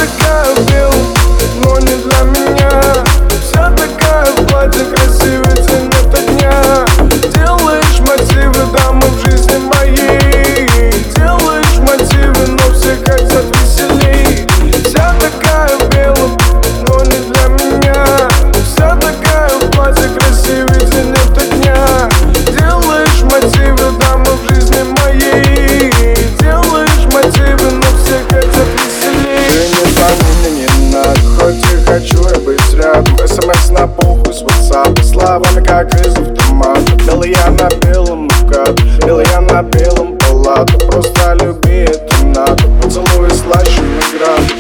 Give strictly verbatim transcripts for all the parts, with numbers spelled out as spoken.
такая в белом, но не для меня. Вся такая в платье, красивый цвет от дня. Делаешь мотивы, дамы, в жизни моей. Делаешь мотивы, но все хотят веселей. Вся такая в белом, но не для меня. Вся такая в платье, красивый цвет от дня. Делаешь мотивы, дамы, в жизни моей. Делаешь мотивы, но все хотят веселей. Ты не звони, мне не надо, хоть и хочу я быть рядом. СМС на похуй с WhatsApp, словами как из автомата. Белый я на белом укат, белый я на белом палата. Просто люби, это надо, поцелуй слаще наград.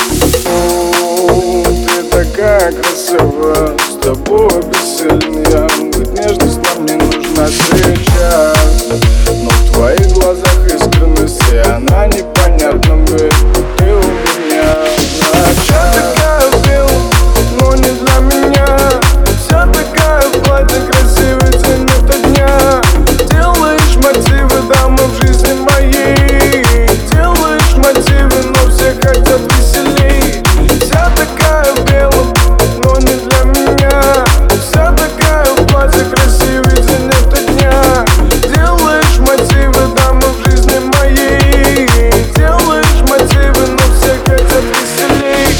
Ты такая красивая, с тобой бессильная. Быть нежность нам не нужна сейчас, но в твоих глазах искренность, и она непонятна, ведь ты у меня. Вся такая в белом, но не для меня. Вся такая в платье, красивый цвет от дня. Делаешь мотивы, дамы, в жизни моей. Делаешь мотивы, но все хотят веселей. Вся такая в белом, но не для меня. Вся такая в платье, красивый цвет от дня. Делаешь мотивы, дамы, в жизни моей. Делаешь мотивы, но все хотят веселей.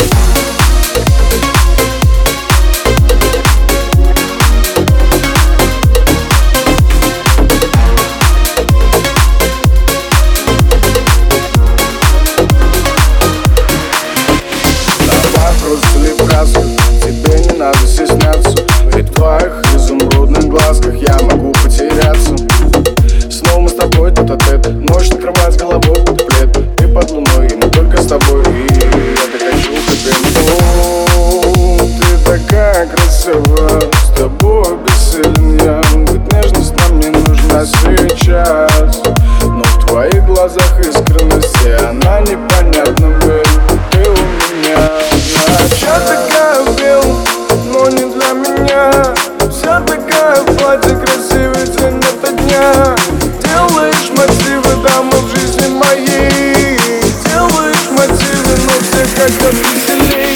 Давай просто ли в краску, тебе не надо стесняться. Ведь в твоих изумрудных глазках я могу потеряться. Снова мы с тобой тет-а-тет, ночь накрывает с головой под плед. Ты под луной, и мы только с тобой, и я так хочу к О, ты такая красивая, с тобой бессильная. Быть нежность нам не нужна сейчас, но в твоих глазах искренность, и она непонятна, ведь ты у меня. Вся такая в белом, но не для меня. Вся такая в платье, красивый цвет от дня. Делаешь мотивы, дамы, в жизни моей. Делаешь мотивы, но все хотят веселей.